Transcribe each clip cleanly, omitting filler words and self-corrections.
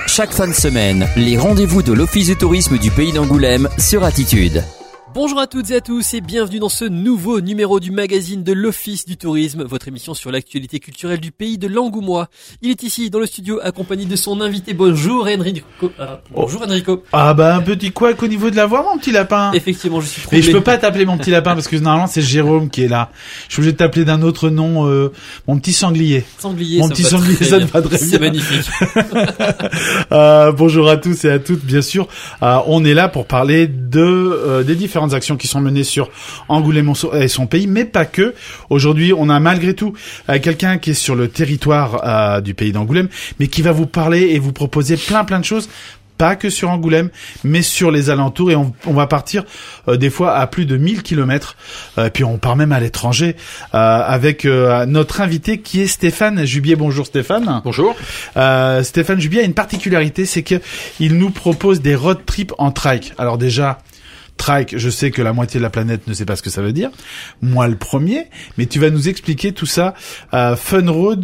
Chaque fin de semaine, les rendez-vous de l'Office du tourisme du pays d'Angoulême sur Attitude. Bonjour à toutes et à tous et bienvenue dans ce nouveau numéro du magazine de l'Office du tourisme, votre émission sur l'actualité culturelle du pays de l'Angoumois. Il est ici dans le studio accompagné de son invité. Bonjour Enrico. Bonjour Enrico. Ah bah un petit couac au niveau de la voix, mon petit lapin. Effectivement, je suis troublé. Mais je peux pas t'appeler mon petit lapin parce que normalement c'est Jérôme qui est là. Je suis obligé de t'appeler d'un autre nom, mon petit sanglier. Sanglier, mon petit sanglier, ça te va très bien. C'est magnifique. Bonjour à tous et à toutes, bien sûr. On est là pour parler des différentes actions qui sont menées sur Angoulême et son pays, mais pas que. Aujourd'hui, on a malgré tout quelqu'un qui est sur le territoire du pays d'Angoulême, mais qui va vous parler et vous proposer plein de choses. Pas que sur Angoulême, mais sur les alentours, et on va partir des fois à plus de 1000 kilomètres, puis on part même à l'étranger avec notre invité qui est Stéphane Jubier. Bonjour Stéphane. Bonjour. Stéphane Jubier a une particularité, c'est que il nous propose des road trips en trike. Alors déjà, trike, je sais que la moitié de la planète ne sait pas ce que ça veut dire. Moi, le premier. Mais tu vas nous expliquer tout ça. Fun Road,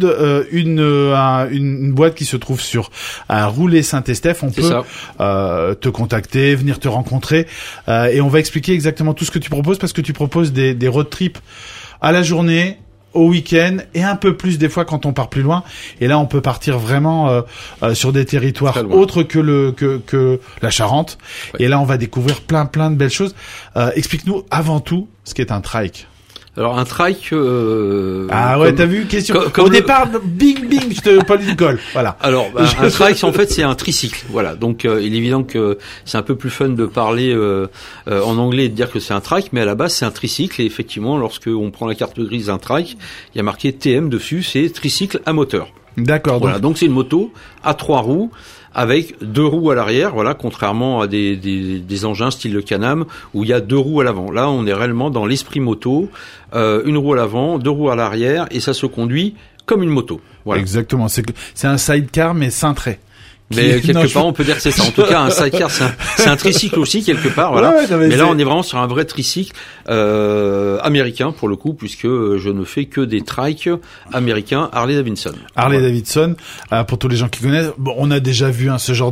une boîte qui se trouve sur Roulet Saint-Estèphe. On peut te contacter, venir te rencontrer. Et on va expliquer exactement tout ce que tu proposes parce que tu proposes des road trips à la journée, au week-end et un peu plus des fois quand on part plus loin. Et là, on peut partir vraiment sur des territoires autres que la Charente. Ouais. Et là, on va découvrir plein de belles choses. Explique-nous avant tout ce qu'est un trike. Alors un trike. Ah ouais, t'as vu question. Au départ, bing, je te Paul Nicole. Voilà. Alors un trike, en fait, c'est un tricycle. Voilà. Donc il est évident que c'est un peu plus fun de parler en anglais et de dire que c'est un trike, mais à la base c'est un tricycle. Et effectivement, lorsque on prend la carte grise d'un trike, il y a marqué TM dessus. C'est tricycle à moteur. D'accord. Voilà. Donc c'est une moto à 3 roues. Avec 2 roues à l'arrière, voilà, contrairement à des engins style le Can-Am où il y a 2 roues à l'avant. Là, on est réellement dans l'esprit moto, une roue à l'avant, 2 roues à l'arrière, et ça se conduit comme une moto. Voilà. Exactement. C'est un sidecar mais cintré. Mais quelque part, on peut dire que c'est ça. En tout cas, un sidecar, c'est un tricycle aussi quelque part, voilà. Ouais, mais là, on est vraiment sur un vrai tricycle américain pour le coup, puisque je ne fais que des trikes américains Harley-Davidson. Harley-Davidson, pour tous les gens qui connaissent. Bon, on a déjà vu ce genre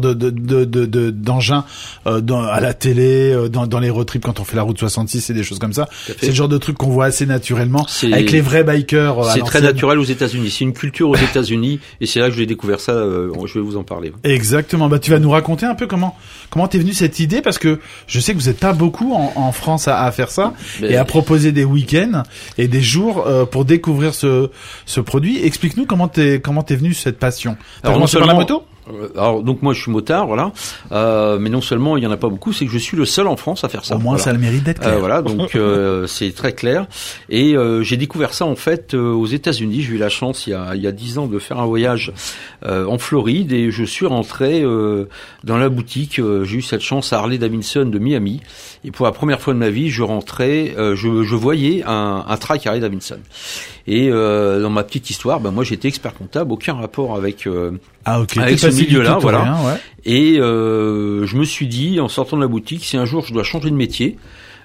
d'engin à la télé, dans les road trips quand on fait la route 66 et des choses comme ça. C'est le genre de truc qu'on voit assez naturellement avec les vrais bikers. C'est très naturel aux États-Unis. C'est une culture aux États-Unis, et c'est là que j'ai découvert ça. Je vais vous en parler. Exactement. Bah, tu vas nous raconter un peu comment t'es venue cette idée, parce que je sais que vous êtes pas beaucoup en France à faire ça et à proposer des week-ends et des jours pour découvrir ce produit. Explique-nous comment t'es venue cette passion. T'as commencé par la moto? Alors donc moi je suis motard, voilà, mais non seulement il y en a pas beaucoup, c'est que je suis le seul en France à faire ça. Au moins ça a le mérite d'être clair. Voilà, donc c'est très clair. Et j'ai découvert ça en fait aux États-Unis. J'ai eu la chance il y a 10 ans de faire un voyage en Floride et je suis rentré dans la boutique. J'ai eu cette chance à Harley-Davidson de Miami et pour la première fois de ma vie, je rentrais, je voyais un trike Harley-Davidson. Et dans ma petite histoire, moi j'étais expert comptable, aucun rapport avec avec ce milieu-là, voilà. Rien, ouais. Et je me suis dit, en sortant de la boutique, si un jour je dois changer de métier,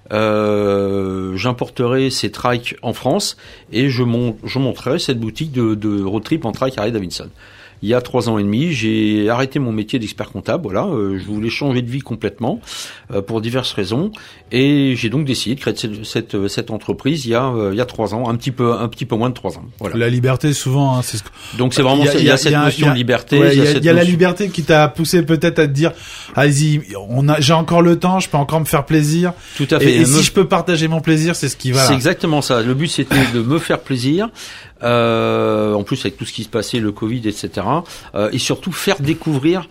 j'importerai ces trikes en France et je monterai cette boutique de road trip en trike Harley-Davidson. Il y a 3 ans et demi, j'ai arrêté mon métier d'expert comptable. Voilà, je voulais changer de vie complètement pour diverses raisons, et j'ai donc décidé de créer cette entreprise il y a 3 ans, un petit peu moins de 3 ans. Voilà. La liberté, souvent, c'est donc c'est vraiment il y a cette notion de liberté. Il y a la liberté qui t'a poussé peut-être à te dire, allez-y, j'ai encore le temps, je peux encore me faire plaisir. Tout à fait. Et si je peux partager mon plaisir, c'est ce qui va. C'est exactement ça. Le but c'était de me faire plaisir. En plus avec tout ce qui se passait, le Covid, etc. Et surtout faire découvrir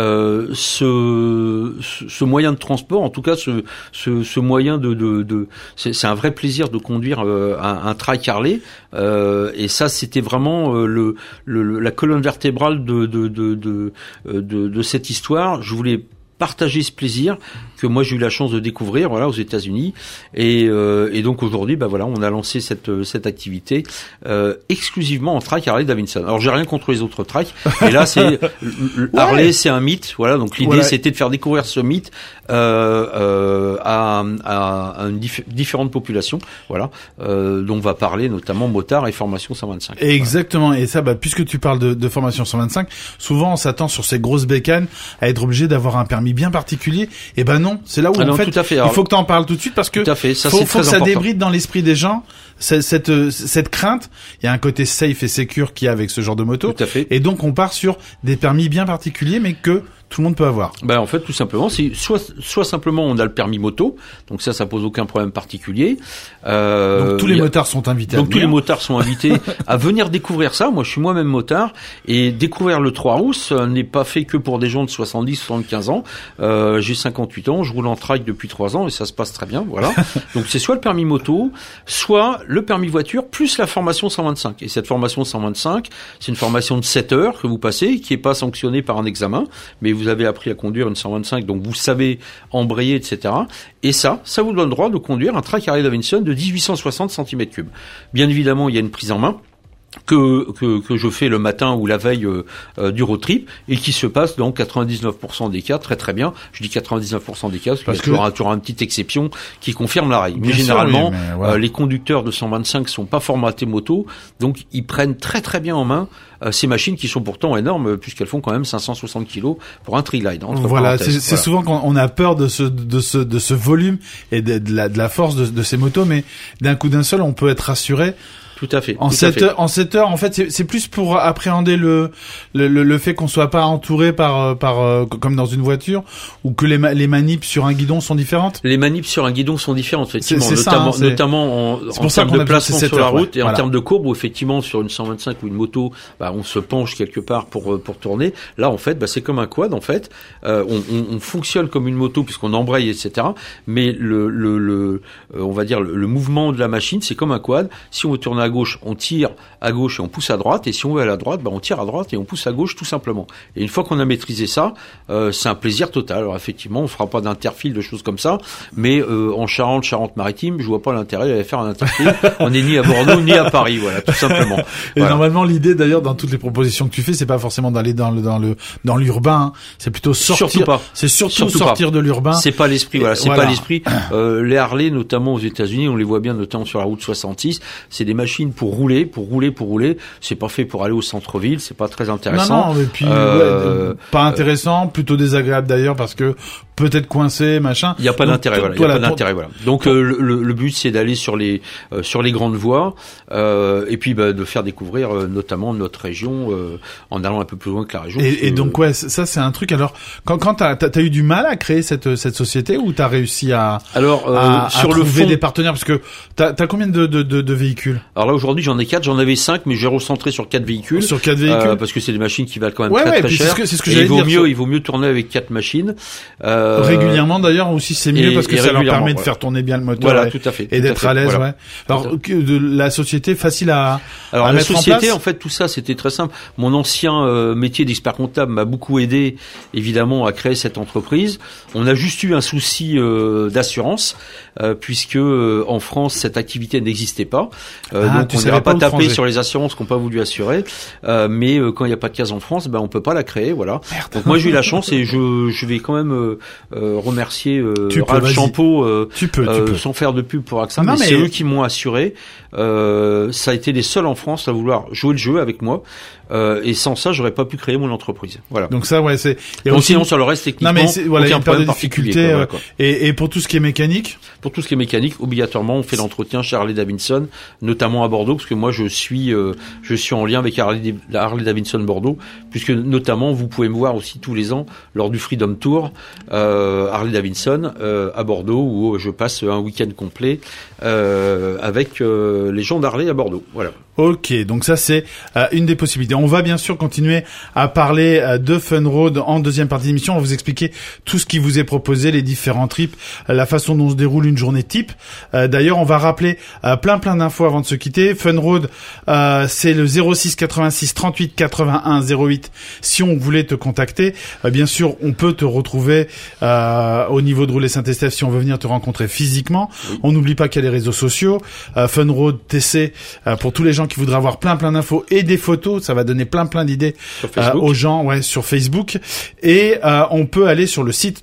ce moyen de transport, en tout cas ce moyen c'est un vrai plaisir de conduire un trike Harley. Et ça c'était vraiment la colonne vertébrale de cette histoire. Je voulais partager ce plaisir que moi j'ai eu la chance de découvrir, voilà, aux États-Unis, et donc aujourd'hui, voilà, on a lancé cette activité exclusivement en trike Harley Davidson. Alors j'ai rien contre les autres trikes, mais là c'est Harley, c'est un mythe, voilà. Donc l'idée c'était de faire découvrir ce mythe à une différentes populations, voilà, dont on va parler notamment motard et formation 125. Exactement. Et ça, puisque tu parles de formation 125, souvent on s'attend sur ces grosses bécanes à être obligé d'avoir un permis bien particulier. Et non, c'est là où en fait, il faut que tu en parles tout de suite parce que faut que ça débride dans l'esprit des gens cette crainte. Il y a un côté safe et secure qu'il y a avec ce genre de moto. Tout à fait. Et donc on part sur des permis bien particuliers, mais que tout le monde peut avoir. En fait, tout simplement, c'est soit simplement on a le permis moto, donc ça pose aucun problème particulier. Donc tous les motards sont invités. Donc tous les motards sont invités à venir découvrir ça. Moi, je suis moi-même motard et découvrir le 3 roues n'est pas fait que pour des gens de 70, 75 ans. J'ai 58 ans, je roule en trike depuis 3 ans et ça se passe très bien, voilà. Donc c'est soit le permis moto, soit le permis voiture plus la formation 125. Et cette formation 125, c'est une formation de 7 heures que vous passez, qui est pas sanctionnée par un examen, mais vous avez appris à conduire une 125, donc vous savez embrayer, etc. Et ça vous donne le droit de conduire un trike Harley Davidson de 1860 cm3. Bien évidemment, il y a une prise en main que je fais le matin ou la veille du road trip et qui se passe dans 99% des cas très très bien. Je dis 99% des cas parce que tu auras une petite exception qui confirme la règle. Mais généralement, les conducteurs de 125 sont pas formatés moto, donc ils prennent très très bien en main ces machines qui sont pourtant énormes puisqu'elles font quand même 560 kilos pour un Treeline. Voilà, c'est souvent qu'on a peur de ce volume et de la force de ces motos, mais d'un coup d'un seul, on peut être rassuré. Tout à fait. En 7 heures, en fait, c'est plus pour appréhender le fait qu'on soit pas entouré par comme dans une voiture, ou que les manips sur un guidon sont différentes. Les manips sur un guidon sont différentes, effectivement, notamment en termes de placement sur la route et en voilà. termes de courbe, où effectivement sur une 125 ou une moto, on se penche quelque part pour tourner. Là, en fait, c'est comme un quad. En fait, on fonctionne comme une moto puisqu'on embraye, etc. Mais on va dire le mouvement de la machine, c'est comme un quad. Si on veut tourner à gauche, on tire à gauche et on pousse à droite, et si on veut aller à droite, on tire à droite et on pousse à gauche tout simplement. Et une fois qu'on a maîtrisé ça, c'est un plaisir total. Alors effectivement, on fera pas d'interfile, de choses comme ça, mais en Charente-Maritime, je vois pas l'intérêt d'aller faire un interfile. On n'est ni à Bordeaux ni à Paris, voilà, tout simplement. Et normalement, l'idée d'ailleurs dans toutes les propositions que tu fais, c'est pas forcément d'aller dans l'urbain, hein. C'est plutôt sortir. Surtout pas. C'est surtout sortir de l'urbain. C'est pas l'esprit, voilà, c'est pas l'esprit. Les Harley, notamment aux États-Unis, on les voit bien, notamment sur la route 66, c'est des machines pour rouler. C'est pas fait pour aller au centre-ville, c'est pas très intéressant. Non, et puis pas intéressant, plutôt désagréable d'ailleurs parce que peut-être coincé, machin. Il y a pas d'intérêt, voilà. Il y a pas d'intérêt, voilà. Donc le but c'est d'aller sur les grandes voies et puis de faire découvrir notamment notre région en allant un peu plus loin que la région. Et donc ça c'est un truc. Alors quand t'as eu du mal à créer cette société, ou t'as réussi à sur trouver le fond des partenaires, parce que t'as combien de véhicules? Alors là aujourd'hui j'en ai 4, j'en avais 5, mais j'ai recentré sur 4 véhicules. Sur 4 véhicules parce que c'est des machines qui valent quand même très cher. C'est ce que j'allais dire. Il vaut mieux tourner avec 4 machines. Régulièrement d'ailleurs aussi, c'est mieux parce que ça leur permet de faire tourner bien le moteur. Voilà, tout à fait. Et d'être à l'aise, ouais. Alors la société facile à mettre en place. La société, en fait, tout ça, c'était très simple. Mon ancien métier d'expert comptable m'a beaucoup aidé, évidemment, à créer cette entreprise. On a juste eu un souci d'assurance, puisque en France, cette activité n'existait pas. Donc on n'ira pas taper sur les assurances qu'on n'a pas voulu assurer. Mais quand il n'y a pas de case en France, on peut pas la créer, voilà. Merde. Donc moi j'ai eu la chance, et je vais quand même remercier Ralph Champeau, sans faire de pub pour AXA, mais c'est eux qui m'ont assuré. Ça a été les seuls en France à vouloir jouer le jeu avec moi, et sans ça j'aurais pas pu créer mon entreprise. Voilà. Donc ça, ouais, c'est. Donc sinon sur le reste techniquement, aucun problème particulier. Et pour tout ce qui est mécanique. Pour tout ce qui est mécanique, obligatoirement on fait l'entretien chez Harley Davidson, notamment à Bordeaux, parce que moi je suis en lien avec Harley Davidson Bordeaux, puisque notamment vous pouvez me voir aussi tous les ans lors du Freedom Tour Harley Davidson à Bordeaux, où je passe un week-end complet avec les gens d'Harley à Bordeaux. Voilà. Ok, donc ça c'est une des possibilités. on va bien sûr continuer à parler de Fun Road en deuxième partie d'émission. On va vous expliquer tout ce qui vous est proposé, les différents trips, la façon dont se déroule une journée type. D'ailleurs, on va rappeler plein d'infos avant de se quitter. Fun Road, c'est le 06 86 38 81 08 si on voulait te contacter. Bien sûr, on peut te retrouver au niveau de Rouler Saint-Estèphe si on veut venir te rencontrer physiquement. Oui. On n'oublie pas qu'il y a les réseaux sociaux, Fun Road TC pour tous les gens qui voudraient avoir plein d'infos et des photos. Ça va donner plein d'idées aux gens sur Facebook. Et on peut aller sur le site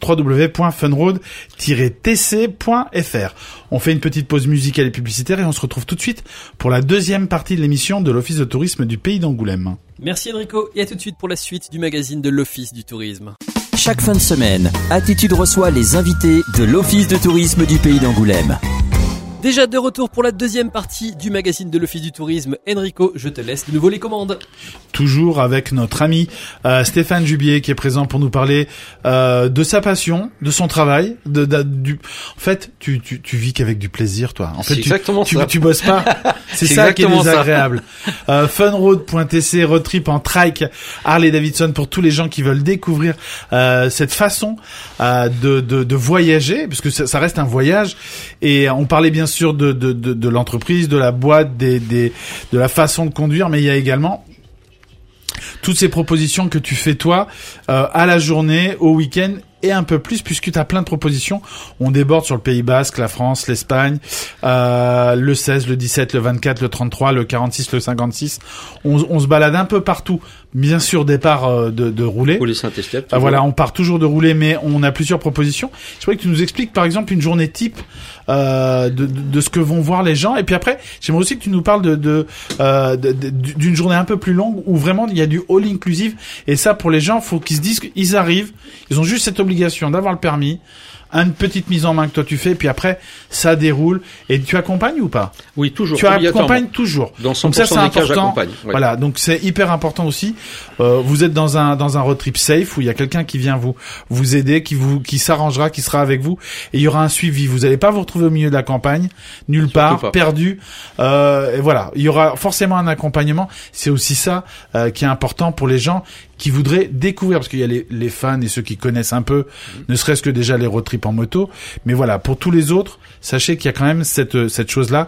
www.funroad-tc.fr. On fait une petite pause musicale et publicitaire et on se retrouve tout de suite pour la deuxième partie de l'émission de l'Office de tourisme du Pays d'Angoulême. Merci Enrico et à tout de suite pour la suite du magazine de l'Office du tourisme. Chaque fin de semaine, Attitude reçoit les invités de l'Office de tourisme du Pays d'Angoulême. Déjà de retour pour la deuxième partie du magazine de l'Office du tourisme. Enrico, je te laisse de nouveau les commandes. Toujours avec notre ami Stéphane Jubier qui est présent pour nous parler de sa passion, de son travail, En fait, tu vis qu'avec du plaisir, toi. En fait, tu bosses pas. C'est ça qui est désagréable. Funroad.tc, road trip en trike, Harley Davidson pour tous les gens qui veulent découvrir cette façon de voyager, parce que ça reste un voyage. Et on parlait bien sûr de l'entreprise, de la boîte, de la façon de conduire, mais il y a également toutes ces propositions que tu fais toi à la journée, au week-end et un peu plus puisque tu as plein de propositions. On déborde sur le Pays Basque, la France, l'Espagne, le 16, le 17, le 24, le 33, le 46, le 56. On se balade un peu partout. Bien sûr, départ de rouler. Rouler Saint-Estèphe. Voilà, on part toujours de rouler, mais on a plusieurs propositions. Je voudrais que tu nous expliques, par exemple, une journée type de ce que vont voir les gens. Et puis après, j'aimerais aussi que tu nous parles d'une journée un peu plus longue où vraiment il y a du all inclusive. Et ça, pour les gens, faut qu'ils se disent qu'ils arrivent, ils ont juste cette obligation d'avoir le permis, une petite mise en main que toi tu fais, puis après ça déroule. Et tu accompagnes ou pas? Oui, toujours. Tu accompagnes toujours. Dans 100% donc ça c'est des cas, important. j'accompagne. Ouais. Voilà, donc c'est hyper important aussi. Vous êtes dans un road trip safe où il y a quelqu'un qui vient vous aider, qui s'arrangera, qui sera avec vous, et il y aura un suivi. Vous allez pas vous retrouver au milieu de la campagne, nulle part, perdu. Et voilà, il y aura forcément un accompagnement. C'est aussi ça qui est important pour les gens qui voudraient découvrir, parce qu'il y a les fans et ceux qui connaissent un peu, ne serait-ce que déjà les road trips en moto. Mais voilà, pour tous les autres, sachez qu'il y a quand même cette chose-là.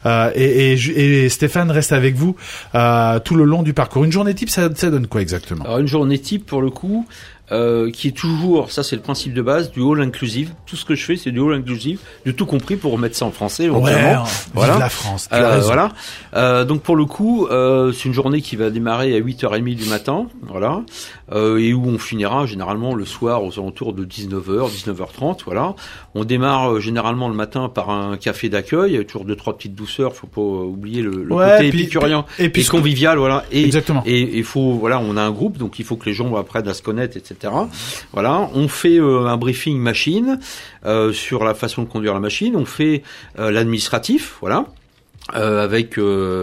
Et Stéphane reste avec vous tout le long du parcours. Une journée type, ça donne quoi exactement? Alors une journée type, pour le coup, qui est toujours, ça c'est le principe de base, du all inclusive. Tout ce que je fais, c'est du all inclusive, du tout compris pour remettre ça en français. Ouais, voilà. Vive la France. Voilà. Donc pour le coup, c'est une journée qui va démarrer à 8h30 du matin, voilà, et où on finira généralement le soir aux alentours de 19h, 19h30, voilà. On démarre généralement le matin par un café d'accueil, il y a toujours 2-3 petites douceurs, faut pas oublier le côté épicurien et convivial, voilà. Exactement. Et il faut, voilà, on a un groupe, donc il faut que les gens apprennent à se connaître, etc. Voilà, on fait un briefing machine sur la façon de conduire la machine. On fait l'administratif, voilà. Avec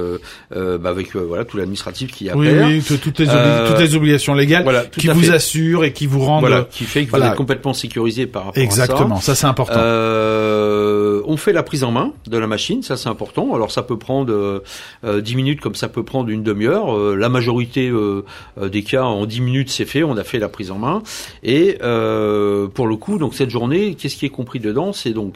voilà tout l'administratif qui a toutes les obligations légales, voilà, qui vous assurent et qui vous rendent, voilà, qui fait que vous êtes complètement sécurisé par rapport exactement, à ça. Ça c'est important. On fait la prise en main de la machine, ça c'est important. Alors ça peut prendre 10 minutes comme ça peut prendre une demi-heure. La majorité des cas en 10 minutes c'est fait, on a fait la prise en main. Et pour le coup, donc cette journée, qu'est-ce qui est compris dedans? C'est donc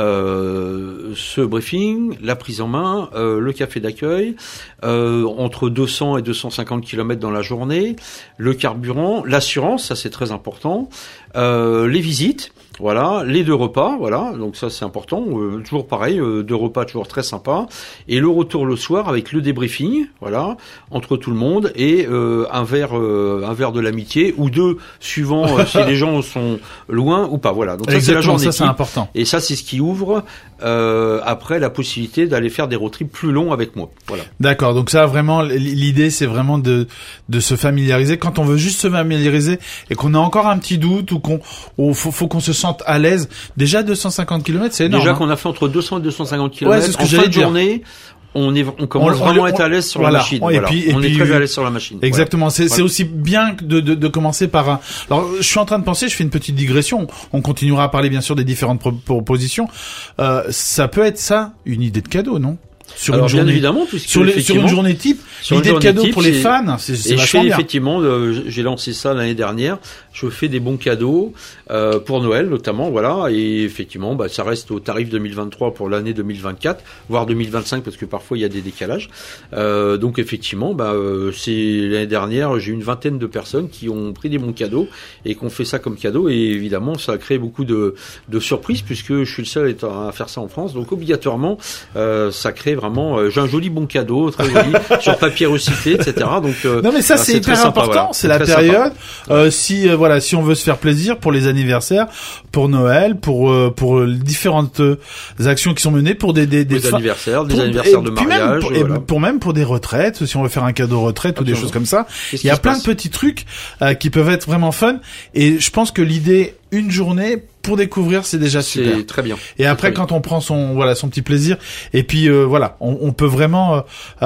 ce briefing, la prise en main, le café d'accueil, entre 200 et 250 km dans la journée, le carburant, l'assurance, ça c'est très important, les visites, voilà, les 2 repas, voilà, donc ça c'est important, toujours pareil, 2 repas toujours très sympa, et le retour le soir avec le débriefing, voilà, entre tout le monde, et un verre de l'amitié, ou 2, suivant si les gens sont loin ou pas, voilà. Donc ça c'est la journée. Ça c'est important. Et ça c'est ce qui ouvre après la possibilité d'aller faire des road trips plus longs avec moi, voilà. D'accord, donc ça vraiment, l'idée c'est vraiment de se familiariser. Quand on veut juste se familiariser et qu'on a encore un petit doute ou faut qu'on se sente à l'aise. Déjà 250 km, c'est énorme. Déjà qu'on a fait entre 200 et 250 km. Ouais, c'est ce que en j'allais fin de journée, on commence vraiment à être à l'aise sur la machine. Et puis, on est très à l'aise sur la machine. Exactement. C'est aussi bien de commencer par un. Alors, je suis en train de penser, je fais une petite digression. On continuera à parler bien sûr des différentes propositions. Ça peut être ça, une idée de cadeau, non? sur Alors, une journée. bien évidemment, puisque Sur une effectivement, journée type, sur une l'idée de journée cadeau type, pour les c'est- fans, c'est et je vachement fais bien. effectivement, j'ai lancé ça l'année dernière. Je fais des bons cadeaux pour Noël notamment, voilà. Et effectivement, bah, ça reste au tarif 2023 pour l'année 2024, voire 2025 parce que parfois il y a des décalages. Donc effectivement, bah, c'est l'année dernière, j'ai eu une vingtaine de personnes qui ont pris des bons cadeaux et qui ont fait ça comme cadeau. Et évidemment, ça a créé beaucoup de surprises puisque je suis le seul à faire ça en France. Donc obligatoirement, ça crée vraiment. J'ai un joli bon cadeau, très joli, sur papier recyclé, etc. Donc Non mais ça bah, c'est très hyper sympa, important, voilà. c'est la Très période. sympa. Si on veut se faire plaisir pour les anniversaires, pour Noël, pour différentes actions qui sont menées, pour des Anniversaires, des pour- anniversaires et de puis même mariage, pour, voilà. pour des retraites, si on veut faire un cadeau retraite ou des Absolument. choses comme ça. Qu'est-ce Il y a qui se plein passe de petits trucs qui peuvent être vraiment fun. Et je pense que l'idée, une journée pour découvrir, c'est déjà super. C'est très bien. Et après, Très bien. quand on prend son petit plaisir, et puis on peut vraiment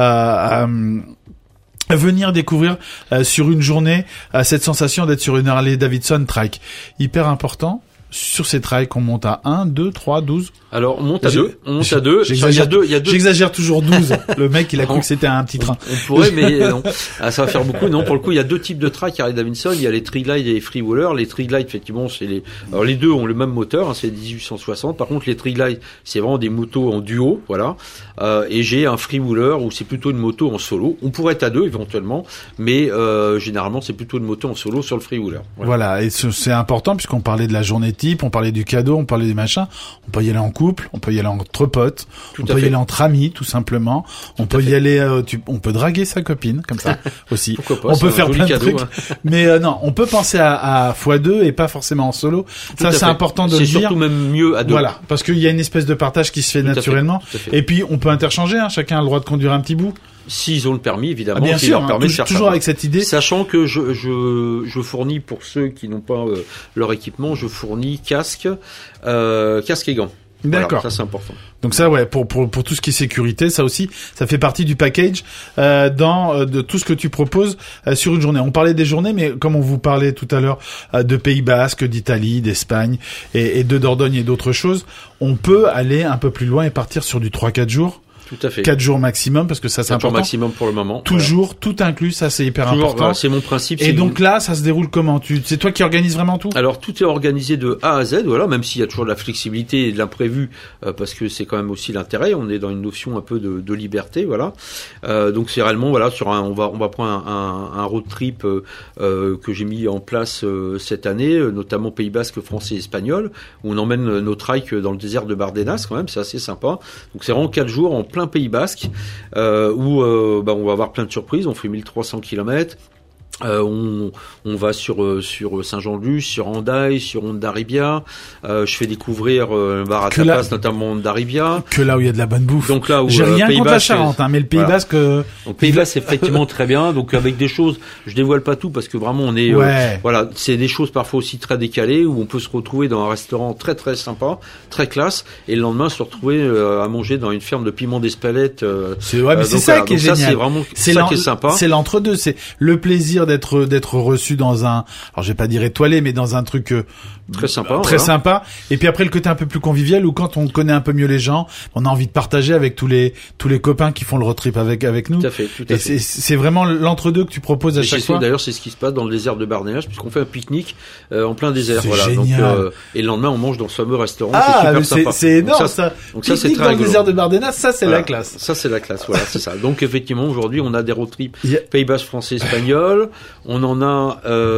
venir découvrir sur une journée cette sensation d'être sur une Harley Davidson trike. Hyper important. Sur ces trikes, on monte à 1, 2, 3, 12. Alors, on monte à Je- 2. On monte à 2. Il y J'exagère, a deux. j'exagère toujours 12. Le mec, il a cru que c'était un petit train. On pourrait, mais non. Ah, ça va faire beaucoup. Non, pour le coup, il y a deux types de trike Harley Davidson. Il y a les Triglide et les Freewheeler. Les Triglide, effectivement, c'est les. Alors, les deux ont le même moteur, hein, c'est 1860. Par contre, les Triglide, c'est vraiment des motos en duo, voilà. Et j'ai un Freewheeler où c'est plutôt une moto en solo. On pourrait être à deux éventuellement, mais généralement, c'est plutôt une moto en solo sur le Freewheeler. Voilà, et c'est important puisqu'on parlait de la journée type, on parlait du cadeau, on parlait des machins. On peut y aller en couple, on peut y aller entre potes, Tout on à peut y fait. aller entre amis, tout simplement. On peut y aller, on peut draguer sa copine comme ça aussi. Pourquoi pas, On c'est peut un faire joli plein de cadeau, trucs, hein. mais non, on peut penser à x2 et pas forcément en solo. Tout Ça, à c'est fait. important de le C'est dire. surtout même mieux à deux. Voilà, parce qu'il y a une espèce de partage qui se fait Tout à fait, naturellement. tout à fait. Et puis on peut interchanger, hein, chacun a le droit de conduire un petit bout. S'ils ont le permis, évidemment. Bien qui sûr, leur permet de faire toujours ça. avec cette idée. Sachant que je fournis pour ceux qui n'ont pas leur équipement, je fournis casque et gants. D'accord. Voilà, ça c'est important. Donc ça, ouais, pour tout ce qui est sécurité, ça aussi, ça fait partie du package de tout ce que tu proposes sur une journée. On parlait des journées, mais comme on vous parlait tout à l'heure de Pays Basque, d'Italie, d'Espagne et de Dordogne et d'autres choses, on peut aller un peu plus loin et partir sur du 3-4 jours. Tout à fait. 4 jours maximum, parce que ça c'est 4 jours important. maximum pour le moment. Toujours, tout inclus, ça c'est hyper Toujours, important. voilà, c'est mon principe. Et c'est donc là, ça se déroule comment? C'est toi qui organises vraiment tout? Alors tout est organisé de A à Z, voilà, même s'il y a toujours de la flexibilité et de l'imprévu, parce que c'est quand même aussi l'intérêt. On est dans une notion un peu de liberté, voilà. Donc c'est réellement, voilà, on va prendre un road trip que j'ai mis en place cette année, notamment Pays Basque, français, espagnol, où on emmène nos trikes dans le désert de Bardenas, quand même, c'est assez sympa. Donc c'est vraiment 4 jours en plein Pays Basque, où on va avoir plein de surprises. On fait 1300 km. On va sur Saint-Jean-de-Luz, sur Hendaye, sur Hondarribia. Je fais découvrir Baratapas, notamment Hondarribia. Que là où il y a de la bonne bouffe. Donc là où j'ai rien Pays contre la Basque, Charente, hein, mais le Pays voilà. Basque. Donc Pays Basque, c'est effectivement très bien. Donc avec des choses, je dévoile pas tout parce que vraiment on est, Ouais. voilà, c'est des choses parfois aussi très décalées où on peut se retrouver dans un restaurant très très sympa, très classe, et le lendemain se retrouver à manger dans une ferme de piment d'Espelette. C'est ouais, mais c'est donc ça voilà. qui est Donc génial. Ça, c'est vraiment ça qui est sympa. C'est l'entre-deux, c'est le plaisir d'être reçu dans un, alors je vais pas dire étoilé, mais dans un truc Très sympa. très voilà. sympa. Et puis après le côté un peu plus convivial où quand on connaît un peu mieux les gens, on a envie de partager avec tous les copains qui font le road trip avec nous. Tout à fait, tout à Et fait. c'est vraiment l'entre-deux que tu proposes à Et chaque c'est- fois. D'ailleurs, c'est ce qui se passe dans le désert de Barnéage, puisqu'on fait un pique-nique en plein désert. C'est Voilà. génial. Donc, et le lendemain, on mange dans ce fameux restaurant. Ah, c'est mais super sympa. c'est énorme Donc ça. Donc ça, c'est Pique-nique très dans le rigolo. désert de Bardenas, ça c'est Voilà. la classe. Ça, c'est la classe. Voilà, c'est ça. Donc effectivement, aujourd'hui, on a des road trips Yeah. Pays Basque, français, espagnol. On en a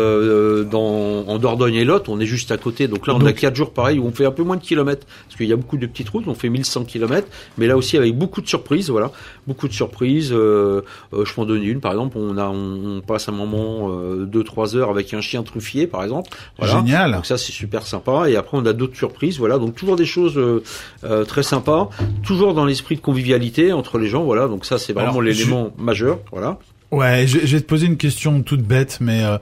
en Dordogne et Lot. On est juste à côté. Donc là, on a 4 jours pareil où on fait un peu moins de kilomètres parce qu'il y a beaucoup de petites routes. On fait 1100 kilomètres, mais là aussi avec beaucoup de surprises. Voilà, beaucoup de surprises. Je peux en donner une. Par exemple, on passe un moment 2-3 heures avec un chien truffier, par exemple. Voilà. Génial. Donc ça, c'est super sympa. Et après, on a d'autres surprises. Voilà, donc toujours des choses très sympas, toujours dans l'esprit de convivialité entre les gens. Voilà, donc ça, c'est vraiment Alors, l'élément majeur. Voilà. Ouais, je vais te poser une question toute bête, mais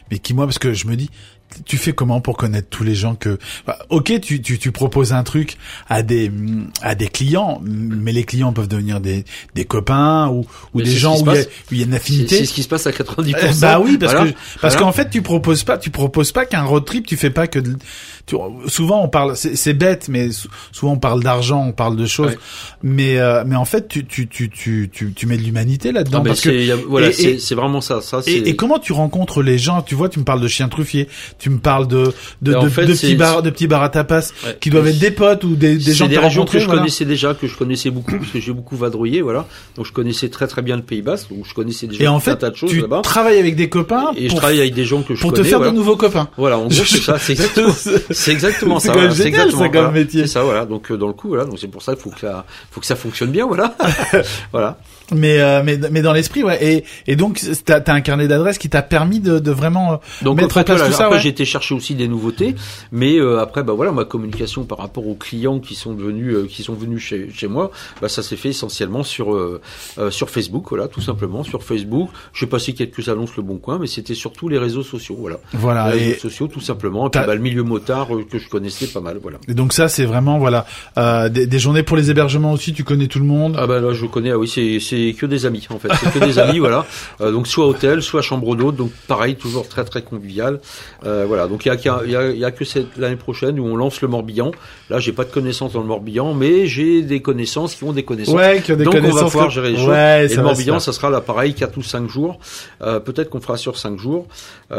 mais qui moi, parce que je me dis, tu fais comment pour connaître tous les gens que, ok, tu proposes un truc à des clients, mais les clients peuvent devenir des copains ou des gens où il y a une affinité. C'est ce qui se passe à 90%. Bah oui, parce qu'en fait, tu proposes pas qu'un road trip, tu fais pas que souvent on parle, c'est bête, mais souvent on parle d'argent, on parle de choses, mais en fait, tu mets de l'humanité là-dedans. Parce que c'est vraiment ça. Et comment tu rencontres les gens? Tu vois, tu me parles de chiens truffiers, tu me parles de petits bars à tapas qui doivent être des potes ou des gens que tu as rencontrés. C'est des régions que je connaissais déjà, que je connaissais beaucoup, parce que j'ai beaucoup vadrouillé, voilà. Donc je connaissais très très bien le Pays Basque, donc je connaissais déjà un tas de choses là-bas. Et en fait, tu travailles avec des copains et je travaille avec des gens que je connais. Pour te faire de nouveaux copains. Voilà, en gros c'est ça, c'est exactement ça. C'est exactement comme métier. C'est ça, voilà. Donc dans le coup, voilà. Donc c'est pour ça qu'il faut que ça fonctionne bien, voilà. Voilà. Mais dans l'esprit, ouais. Et donc t'as un carnet d'adresses qui t'a permis de vraiment mettre en place tout ça. Après, j'ai été chercher aussi des nouveautés, mais après, voilà, ma communication par rapport aux clients qui sont venus chez moi, ça s'est fait essentiellement sur Facebook, voilà, tout simplement sur Facebook. J'ai passé quelques annonces Le Bon Coin, mais c'était surtout les réseaux sociaux, voilà. Voilà. Les réseaux sociaux, tout simplement. Et puis, le milieu motard que je connaissais pas mal, voilà. Et donc ça, c'est vraiment, voilà, des journées pour les hébergements aussi. Tu connais tout le monde. Ah là, je connais. Ah oui, c'est que des amis en fait, c'est que des amis, voilà. Donc soit hôtel, soit chambre d'hôte, donc pareil, toujours très très convivial. Voilà, donc il y a que l'année prochaine où on lance le Morbihan. Là, j'ai pas de connaissances dans le Morbihan, mais j'ai des connaissances qui ont des connaissances. Ouais, qui ont des donc connaissances. On va pouvoir gérer les choses. Ouais, et le Morbihan, ça sera là pareil 4 ou 5 jours. Peut-être qu'on fera sur 5 jours,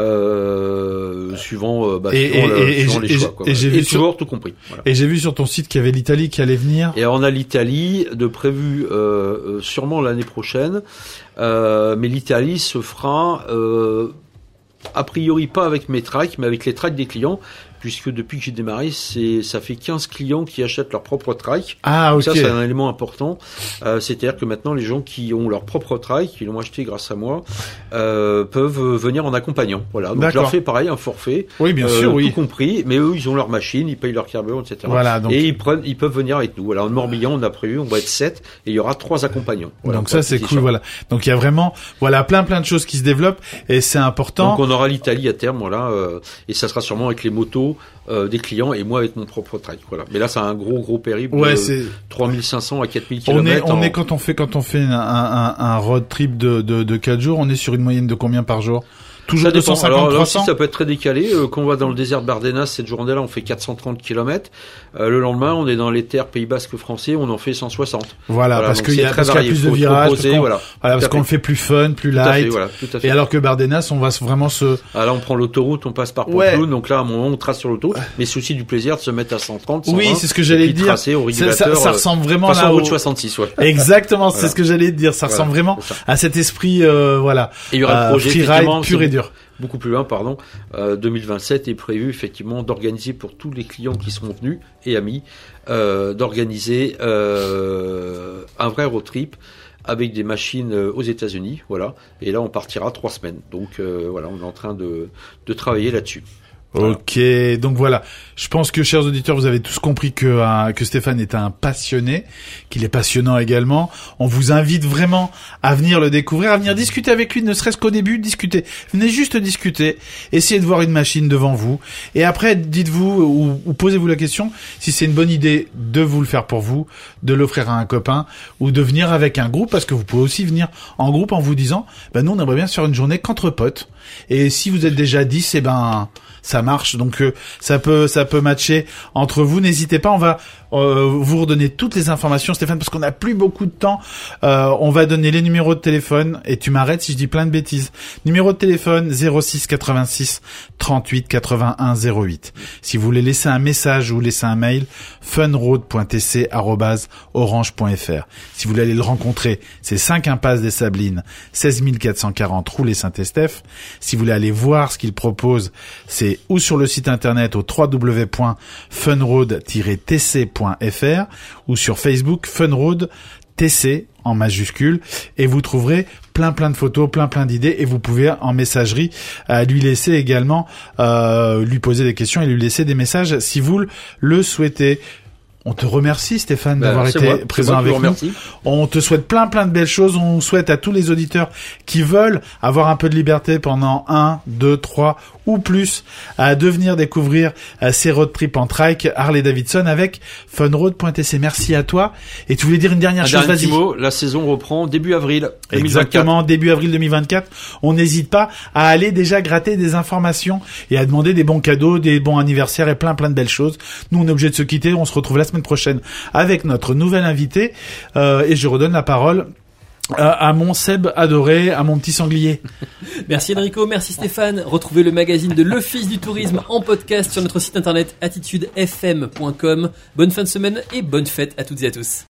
suivant les choix. Quoi. Et toujours tout compris. Voilà. Et j'ai vu sur ton site qu'il y avait l'Italie qui allait venir. Et on a l'Italie de prévu sûrement l'année prochaine. Mais l'Italie se fera a priori pas avec mes tracks, mais avec les tracks des clients, puisque depuis que j'ai démarré, ça fait 15 clients qui achètent leur propre trike. Ah, ok. Ça, c'est un élément important. C'est-à-dire que maintenant, les gens qui ont leur propre trike, qui l'ont acheté grâce à moi, peuvent venir en accompagnant. Voilà. Donc, je leur fais pareil, un forfait. Oui, bien sûr, oui. Tout compris. Mais eux, ils ont leur machine, ils payent leur carburant, etc. Voilà, donc. Et ils peuvent venir avec nous. Voilà. En Morbihan, on a prévu, on va être 7 et il y aura 3 accompagnants. Voilà, donc ça, c'est cool, voilà. Donc, il y a vraiment, voilà, plein de choses qui se développent et c'est important. Donc, on aura l'Italie à terme, voilà, et ça sera sûrement avec les motos, des clients et moi avec mon propre trike, voilà. Mais là, c'est un gros périple. Ouais, c'est 3500 à 4000 km. On est quand on fait un road trip de 4 jours, on est sur une moyenne de combien par jour? Toujours 250, alors, 300. Aussi, ça peut être très décalé. Quand on va dans le désert de Bardenas, cette journée-là, on fait 430 km. Le lendemain, on est dans les terres Pays Basque français, on en fait 160. Voilà, parce qu'il y a plus de virages, parce qu'on le fait plus fun, plus light. Tout à fait. Et alors que Bardenas, on va vraiment se... Ah là, on prend l'autoroute, on passe par Pamplonne, donc là, à un moment, on trace sur l'autoroute, mais c'est aussi du plaisir de se mettre à 130, 120. Oui, c'est ce que j'allais dire. Ça ressemble vraiment là route 66, ouais. Exactement, c'est ce que j'allais te dire. Ça ressemble vraiment à cet esprit, voilà. Et il y aura le projet, freeride pur et dur. Beaucoup plus loin, 2027 est prévu effectivement d'organiser pour tous les clients qui seront venus et amis, d'organiser un vrai road trip avec des machines aux États-Unis, voilà. Et là, on partira 3 semaines. Donc voilà, on est en train de travailler là-dessus. Voilà. Ok, donc voilà. Je pense que, chers auditeurs, vous avez tous compris que Stéphane est un passionné, qu'il est passionnant également. On vous invite vraiment à venir le découvrir, à venir discuter avec lui, ne serait-ce qu'au début, discuter. Venez juste discuter, essayez de voir une machine devant vous, et après, dites-vous ou posez-vous la question si c'est une bonne idée de vous le faire pour vous, de l'offrir à un copain, ou de venir avec un groupe, parce que vous pouvez aussi venir en groupe en vous disant, nous, on aimerait bien se faire une journée qu'entre potes. Et si vous êtes déjà 10, ça marche, donc ça peut matcher entre vous. N'hésitez pas, on va vous redonner toutes les informations, Stéphane, parce qu'on n'a plus beaucoup de temps. On va donner les numéros de téléphone, et tu m'arrêtes si je dis plein de bêtises. Numéro de téléphone 06 86 38 81 08. Si vous voulez laisser un message ou laisser un mail, funroad.tc@orange.fr. Si vous voulez aller le rencontrer, c'est 5 impasse des Sablines, 16 440 Roulé Saint-Estèphe. Si vous voulez aller voir ce qu'il propose, c'est ou sur le site internet au www.funroad-tc.fr ou sur Facebook Funroad TC en majuscule, et vous trouverez plein de photos, plein d'idées, et vous pouvez en messagerie lui laisser également lui poser des questions et lui laisser des messages si vous le souhaitez. On te remercie Stéphane d'avoir c'est été moi, présent c'est moi qui avec vous nous. remercie. On te souhaite plein de belles choses. On souhaite à tous les auditeurs qui veulent avoir un peu de liberté pendant 1, 2, 3 ou plus de venir découvrir ces road trips en trike Harley Davidson avec funroad.tc. Merci à toi. Et tu voulais dire une dernière chose, Dernier vas-y. petit mot, la saison reprend début avril 2024. Exactement, début avril 2024. On n'hésite pas à aller déjà gratter des informations et à demander des bons cadeaux, des bons anniversaires et plein de belles choses. Nous, on est obligé de se quitter. On se retrouve la semaine prochaine avec notre nouvel invité. Et je redonne la parole à mon Seb adoré, à mon petit sanglier. Merci Enrico, merci Stéphane. Retrouvez le magazine de l'Office du Tourisme en podcast sur notre site internet attitudefm.com. Bonne fin de semaine et bonne fête à toutes et à tous.